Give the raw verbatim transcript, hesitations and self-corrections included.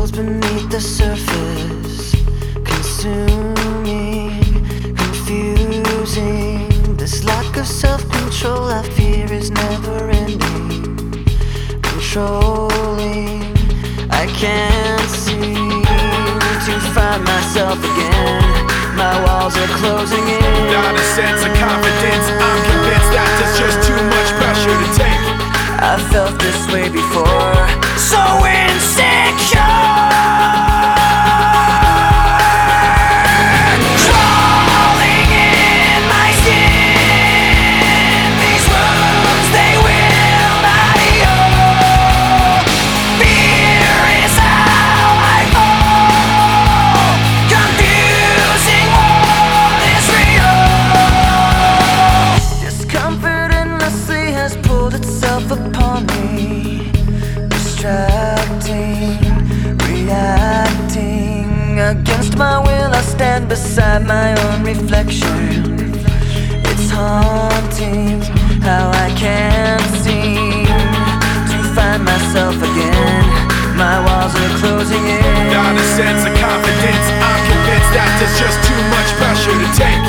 struggles beneath the surface, consuming, confusing. This lack of self-control I fear is never ending, controlling. I can't seem to find myself again. My walls are closing in. Not a sense of confidence, I'm convinced that there's just too much pressure to take. I felt this way before, so insecure. Crawling in my skin, these wounds they will not heal. Fear is how I fall, confusing what is real. Discomfort endlessly has pulled itself upon me, distracting, reacting. Against my will I stand beside my own reflection. It's haunting how I can't seem to find myself again. My walls are closing in. Not a sense of confidence, I'm convinced that there's just too much pressure to take.